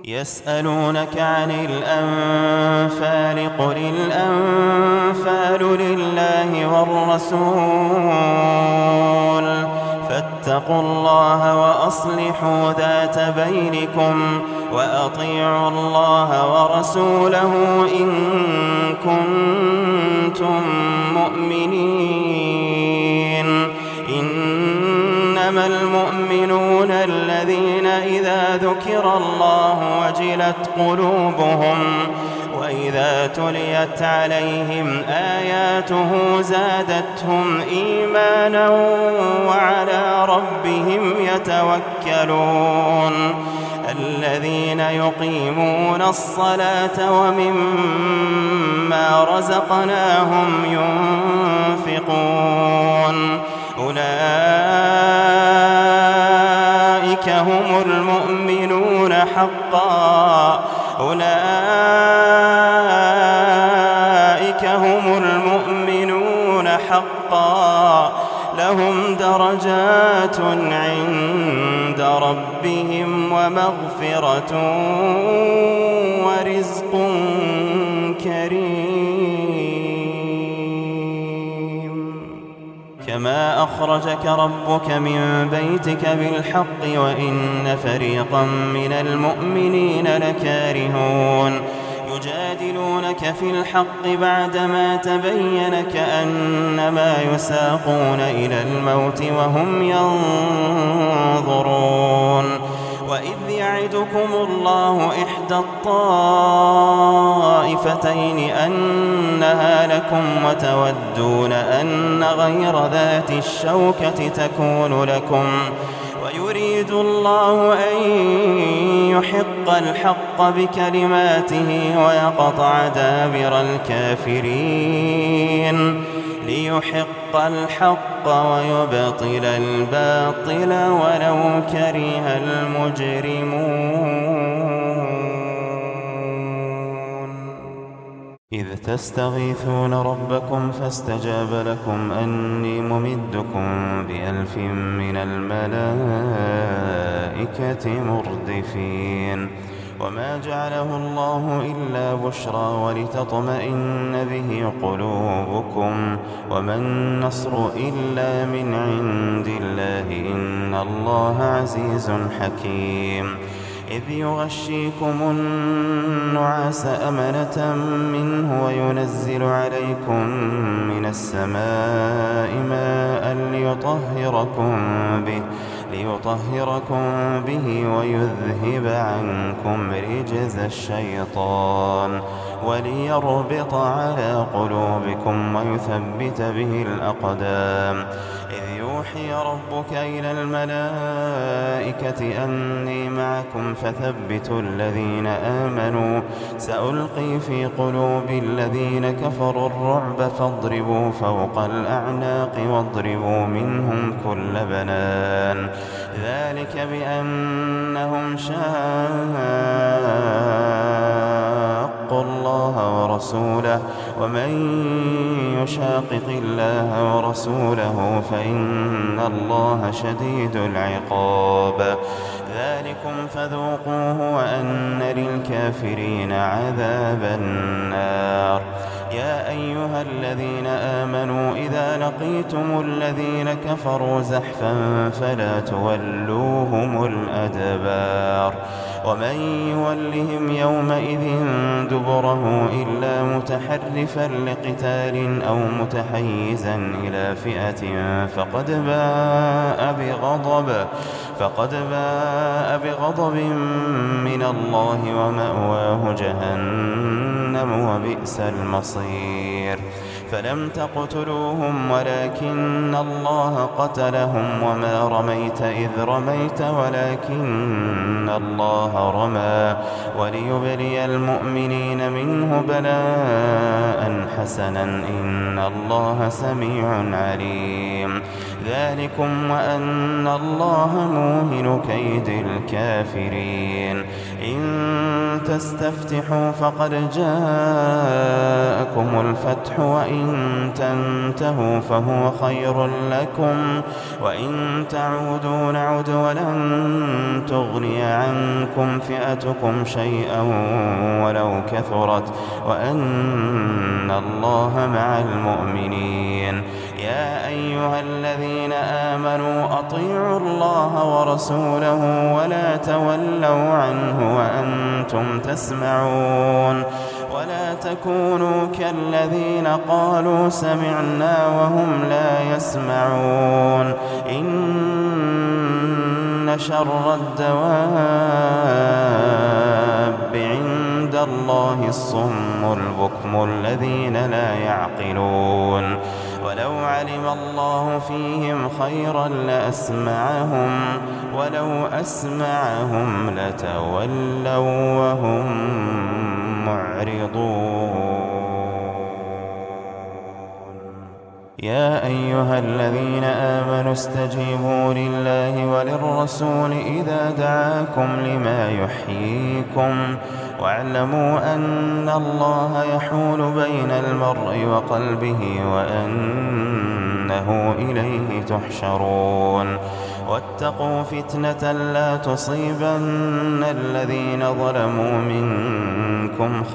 يسألونك عن الأنفال قل الأنفال لله والرسول فاتقوا الله وأصلحوا ذات بينكم وأطيعوا الله ورسوله إن كنتم مؤمنين. إنما المؤمنون الذين إذا ذكر الله وجلت قلوبهم وإذا تليت عليهم آياته زادتهم إيمانا وعلى ربهم يتوكلون. الذين يقيمون الصلاة ومما رزقناهم ينفقون أولئك هم المؤمنون حقا لهم درجات عند ربهم ومغفرة ورزق كريم. كما أخرجك ربك من بيتك بالحق وإن فريقا من المؤمنين لكارهون يجادلونك في الحق بعدما تبين كأنما يساقون إلى الموت وهم ينظرون. وإذ يعدكم الله إحدى الطائفتين أنها لكم وتودون أن غير ذات الشوكة تكون لكم ويريد الله أن يحق الحق بكلماته ويقطع دابر الكافرين ليحق الحق ويبطل الباطل ولو كره المجرمون. إذ تستغيثون ربكم فاستجاب لكم أني ممدكم ب1000 من الملائكة مردفين. وما جعله الله إلا بشرى ولتطمئن به قلوبكم وما النصر إلا من عند الله إن الله عزيز حكيم. إذ يغشيكم النعاس أمنة منه وينزل عليكم من السماء ماء ليطهركم به ويذهب عنكم رجز الشيطان وليربط على قلوبكم ويثبت به الأقدام. إذ يوحي ربك إلى الملائكة أني معكم فثبتوا الذين آمنوا سألقي في قلوب الذين كفروا الرعب فاضربوا فوق الأعناق واضربوا منهم كل بنان. ذلك بأنهم شاقوا الله ورسوله ومن يشاقق الله ورسوله فإن الله شديد العقاب. ذلكم فذوقوه وأن للكافرين عذاب النار. يا أيها الذين آمنوا إذا لقيتم الذين كفروا زحفا فلا تولوهم الأدبار. ومن يولهم يومئذ دبره إلا متحرفا لقتال أو متحيزا إلى فئة فقد باء بغضب من الله ومأواه جهنم وبئس المصير. فلم تقتلوهم ولكن الله قتلهم وما رميت إذ رميت ولكن الله رمى وليبلي المؤمنين منه بلاء حسنا إن الله سميع عليم. ذلكم وأن الله موهن كيد الكافرين. إن تستفتحوا فقد جاءكم الفتح وإن تنتهوا فهو خير لكم وإن تعودوا نعد ولن تغني عنكم فئتكم شيئا ولو كثرت وأن الله مع المؤمنين. يا أيها الذين آمنوا أطيعوا الله ورسوله ولا تولوا عنه وأنتم تسمعون ولا تكونوا كالذين قالوا سمعنا وهم لا يسمعون. إن شر الدواب عند الله الصم البكم الذين لا يعقلون. ولو علم الله فيهم خيرا لأسمعهم ولو أسمعهم لتولوا وهم معرضون. يا أيها الذين آمنوا استجيبوا لله وللرسول إذا دعاكم لما يحييكم واعلموا أن الله يحول بين المرء وقلبه وأنه إليه تحشرون. واتقوا فتنة لا تصيبن الذين ظلموا منكم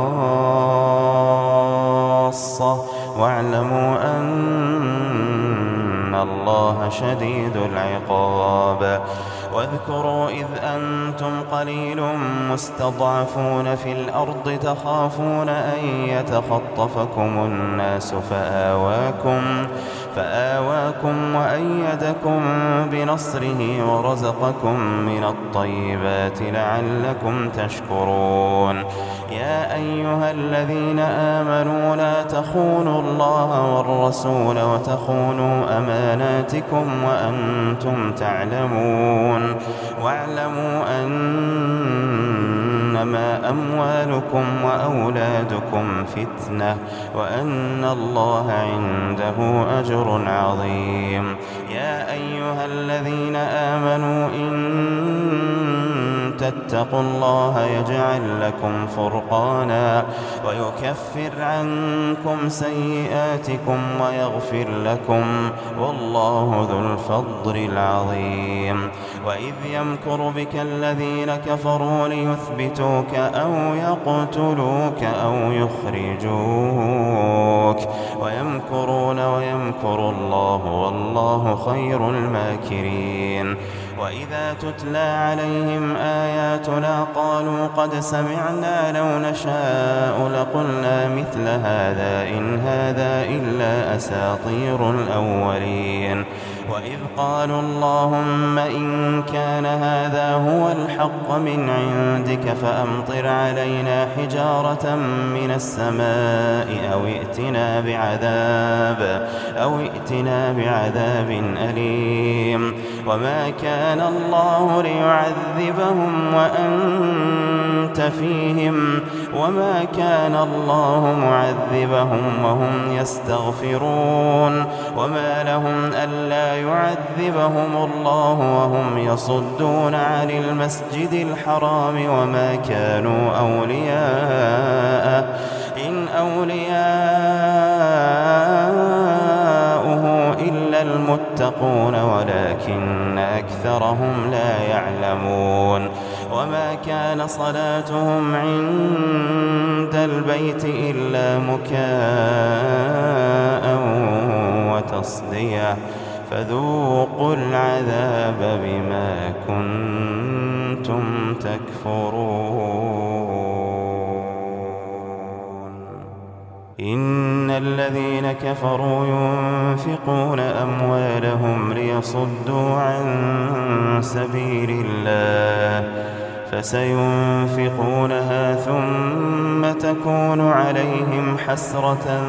خاصة واعلموا أن الله شديد العقاب. واذكروا إذ أنتم قليل مستضعفون في الأرض تخافون أن يتخطفكم الناس فآواكم وأيدكم بنصره ورزقكم من الطيبات لعلكم تشكرون. يا أيها الذين آمنوا لا تخونوا الله والرسول وتخونوا أماناتكم وأنتم تعلمون. واعلموا أنما أموالكم وأولادكم فتنة وأن الله عنده أجر عظيم. يا أيها الذين آمنوا إن تتقوا الله يجعل لكم فرقانا ويكفر عنكم سيئاتكم ويغفر لكم والله ذو الفضل العظيم. وإذ يمكر بك الذين كفروا ليثبتوك أو يقتلوك أو يخرجوك ويمكرون ويمكر الله والله خير الماكرين. وإذا تتلى عليهم آياتنا قالوا قد سمعنا لو نشاء لقلنا مثل هذا إن هذا إلا أساطير الأولين. وإذ قالوا اللهم إن كان هذا هو الحق من عندك فأمطر علينا حجارة من السماء أو ائتنا بعذاب أليم. وما كان الله ليعذبهم وأنت فيهم وما كان الله معذبهم وهم يستغفرون. وما لهم ألا يعذبهم الله وهم يصدون عن المسجد الحرام وما كانوا أولياءه إن أولياؤه إلا المتقون ولكن أكثرهم لا يعلمون. وما كان صلاتهم عند البيت إلا مكاء وتصدية فذوقوا العذاب بما كنتم تكفرون. إن الذين كفروا ينفقون أموالهم ليصدوا عن سبيل الله فسينفقونها ثم تكون عليهم حسرة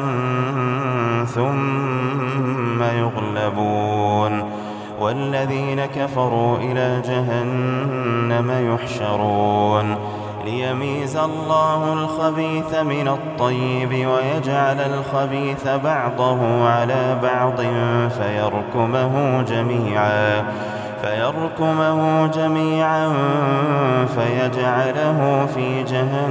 ثم يغلبون والذين كفروا إلى جهنم يحشرون ليميز الله الخبيث من الطيب ويجعل الخبيث بعضه على بعض فيركمه جميعا فيجعله في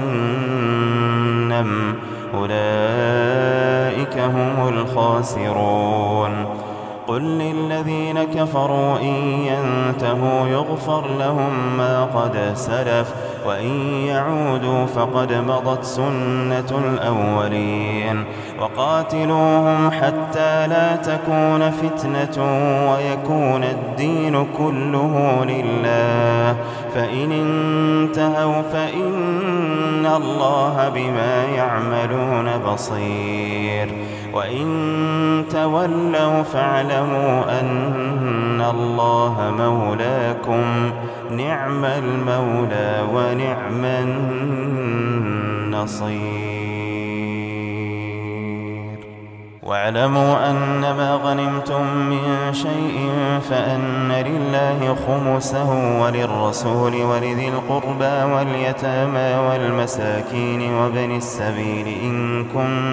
جهنم أولئك هم الخاسرون قل للذين كفروا إن ينتهوا يغفر لهم ما قد سلف وإن يعودوا فقد مضت سنة الأولين وقاتلوهم حتى لا تكون فتنة ويكون الدين كله لله فإن انتهوا فإن الله بما يعملون بصير وإن تولوا فاعلموا أن الله مولاكم نعم المولى ونعم النصير واعلموا أنما غنمتم من شيء فأن لله خمسه وللرسول ولذي القربى واليتامى والمساكين وابن السبيل إن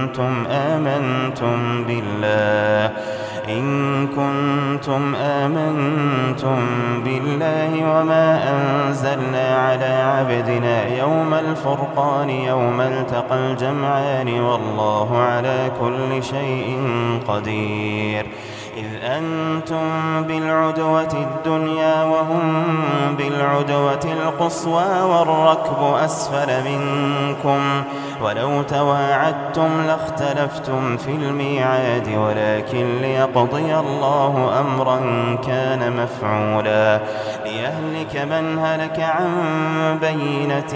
كنتم آمنتم بالله وما أنزلنا على عبدنا يوم الفرقان يوم التقى الجمعان والله على كل شيء قدير إذ أنتم بالعدوة الدنيا وهم بالعدوة القصوى والركب أسفل منكم ولو تواعدتم لاختلفتم في الميعاد ولكن ليقضي الله أمرا كان مفعولا ليهلك من هلك عن بينة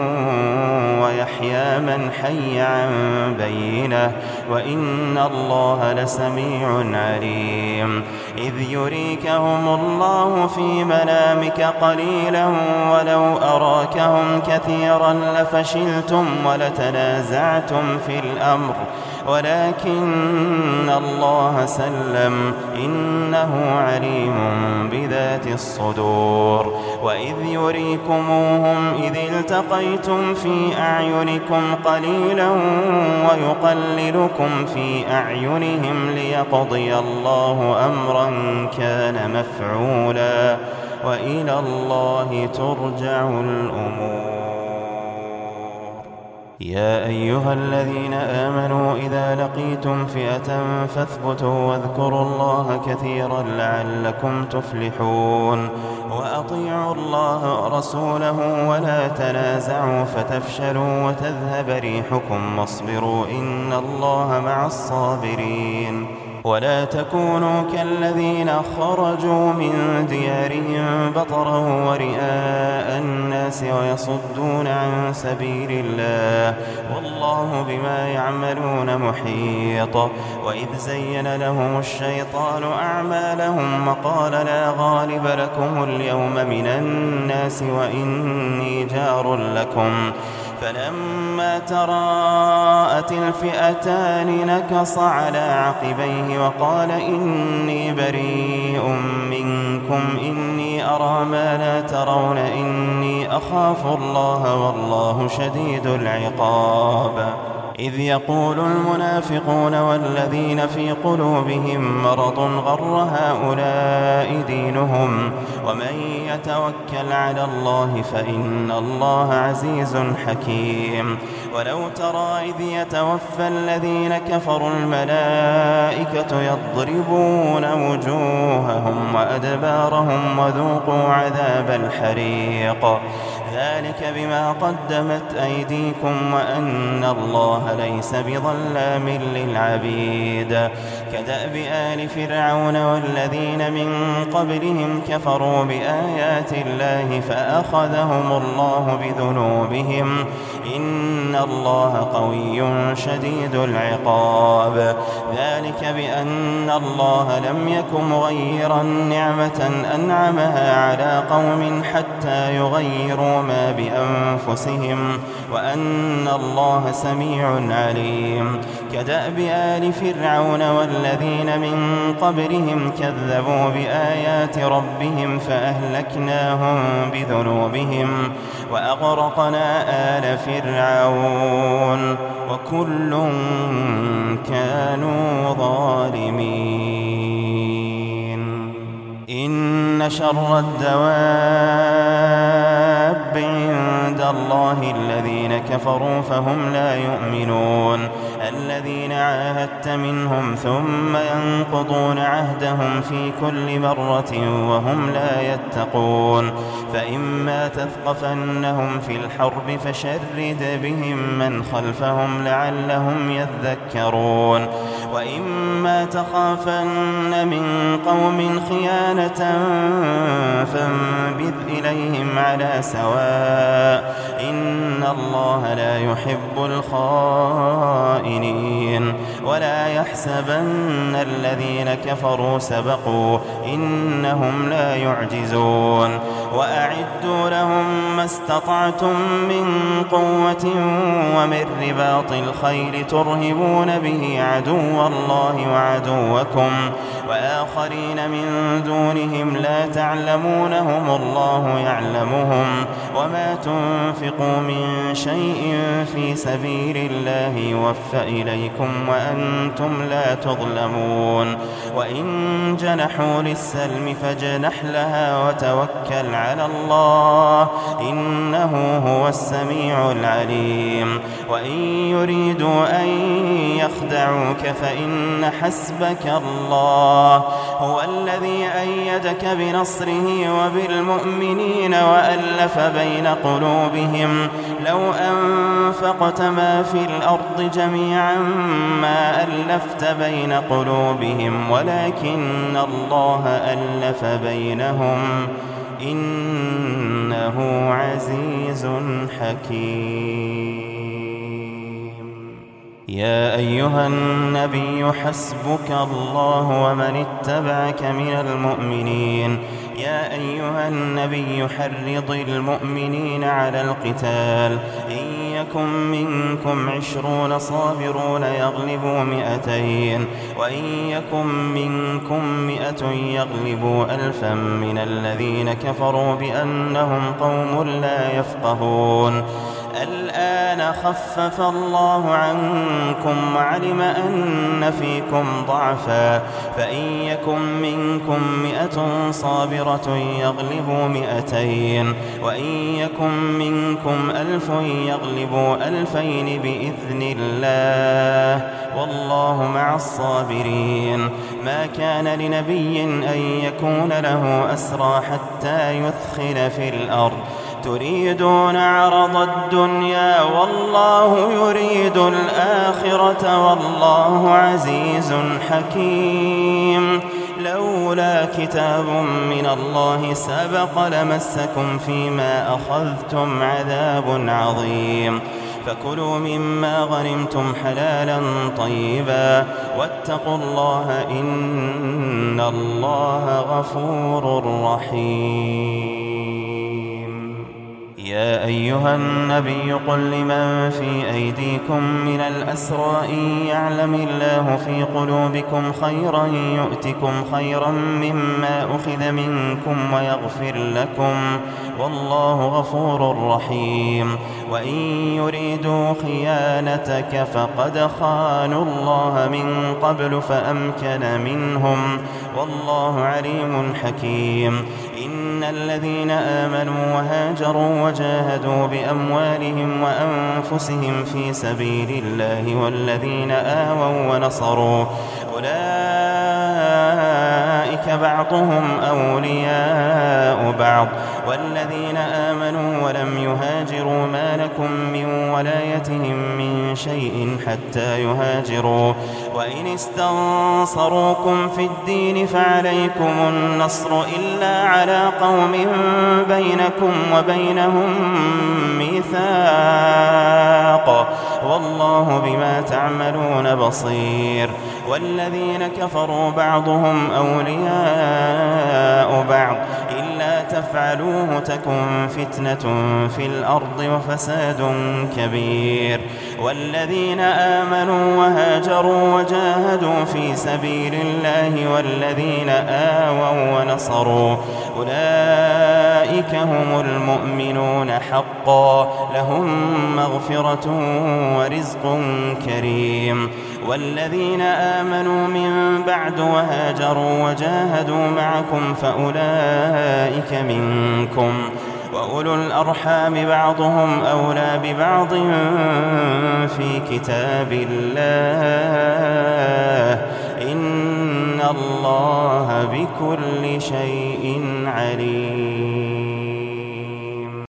ويحيى من حي عن بينة وإن الله لسميع عليم إذ يريكهم الله في منامك قليلا ولو أراكهم كثيرا لفشلتم ولتنازعتم في الأمر ولكن الله سلم إنه عليم بذات الصدور وإذ يريكموهم إذ التقيتم في أعينكم قليلا ويقللكم في أعينهم ليقضي الله أمرا كان مفعولا وإلى الله ترجع الأمور يا أيها الذين آمنوا إذا لقيتم فئة فاثبتوا واذكروا الله كثيرا لعلكم تفلحون وأطيعوا الله ورسوله ولا تنازعوا فتفشلوا وتذهب ريحكم واصبروا إن الله مع الصابرين ولا تكونوا كالذين خرجوا من ديارهم بطرا ورئاء الناس ويصدون عن سبيل الله والله بما يعملون محيط وإذ زين لهم الشيطان أعمالهم وقال لا غالب لكم اليوم من الناس وإني جار لكم فلما تراءت الفئتان نكص على عقبيه وقال إني بريء منكم إني أرى ما لا ترون إني أخاف الله والله شديد العقاب إذ يقول المنافقون والذين في قلوبهم مرض غر هؤلاء دينهم ومن يتوكل على الله فإن الله عزيز حكيم ولو ترى إذ يتوفى الذين كفروا الملائكة يضربون وجوههم وأدبارهم وذوقوا عذاب الحريق ذلك بما قدمت أيديكم وأن الله ليس بظلام للعبيد كدأب آل فرعون والذين من قبلهم كفروا بآيات الله فأخذهم الله بذنوبهم إن الله قوي شديد العقاب ذلك بأن الله لم يك مغيرا نعمة أنعمها على قوم حتى يغيروا ما بأنفسهم وأن الله سميع عليم كدأب آل فرعون والذين من قبلهم كذبوا بآيات ربهم فأهلكناهم بذنوبهم وأغرقنا آل فرعون وكل كانوا ظالمين إن إن شر الدواب عند الله الذين كفروا فهم لا يؤمنون الذين عاهدت منهم ثم ينقضون عهدهم في كل مرة وهم لا يتقون فإما تثقفنهم في الحرب فشرد بهم من خلفهم لعلهم يذكرون وإما تخافن من قوم خيانة فانبذ إليهم على سواء إن الله لا يحب الخائنين ولا يحسبن الذين كفروا سبقوا إنهم لا يعجزون وأعدوا لهم ما استطعتم من قوة ومن رباط الخيل ترهبون به عدو الله وعدوكم وآخرين من دونهم لا تعلمونهم الله يعلمهم وما تنفقوا من شيء في سبيل الله يوفى إليكم وأنتم لا تظلمون وإن جنحوا للسلم فاجنح لها وتوكل على الله إنه هو السميع العليم وإن يريدوا أن يخدعوك فإن حسبك الله هو الذي أيدك بنصره وبالمؤمنين وألف بين قلوبهم لو أنفقت ما في الأرض جميعا ما ألفت بين قلوبهم ولكن الله ألف بينهم إنه عزيز حكيم يا أيها النبي حسبك الله ومن اتبعك من المؤمنين يا أيها النبي حرض المؤمنين على القتال إن يكن منكم 20 صابرون يغلبوا 200 وإن يكن منكم 100 يغلبوا 1000 من الذين كفروا بأنهم قوم لا يفقهون الآن خفف الله عنكم وعلم أن فيكم ضعفا فإن يكن منكم 100 صابرة يغلبوا 200 وإن يكن منكم 1000 يغلبوا 2000 بإذن الله والله مع الصابرين ما كان لنبي أن يكون له أسرى حتى يثخن في الأرض تريدون عرض الدنيا والله يريد الآخرة والله عزيز حكيم لولا كتاب من الله سبق لمسكم فيما أخذتم عذاب عظيم فكلوا مما غنمتم حلالا طيبا واتقوا الله إن الله غفور رحيم يا أيها النبي قل لمن في أيديكم من الأسرى إن يعلم الله في قلوبكم خيرا يؤتكم خيرا مما أخذ منكم ويغفر لكم والله غفور رحيم وإن يريدوا خيانتك فقد خانوا الله من قبل فأمكن منهم والله عليم حكيم إن الذين آمنوا وهاجروا وجاهدوا بأموالهم وأنفسهم في سبيل الله والذين آووا ونصروا أولئك بعضهم أولياء بعض والذين آمنوا ولم يهاجروا ما لكم من ولايتهم من شيء حتى يهاجروا وإن استنصروكم في الدين فعليكم النصر إلا على قوم بينكم وبينهم ميثاق والله بما تعملون بصير والذين كفروا بعضهم أولياء بعض إلا تفعلوه تكن فتنة في الأرض وفساد كبير والذين آمنوا وهاجروا وجاهدوا في سبيل الله والذين آووا ونصروا أولئك هم المؤمنون حقا لهم مغفرة ورزق كريم والذين آمنوا من بعد وهاجروا وجاهدوا معكم فأولئك منكم وأولو الأرحام بعضهم أولى ببعض في كتاب الله إن الله بكل شيء عليم.